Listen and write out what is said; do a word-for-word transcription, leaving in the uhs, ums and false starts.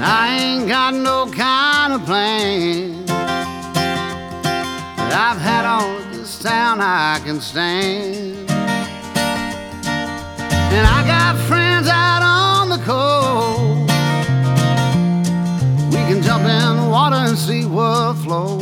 I ain't got no kind of plan, but I've had all of this town I can stand. And I got friends out on the coast. We can jump in the water and see what flows.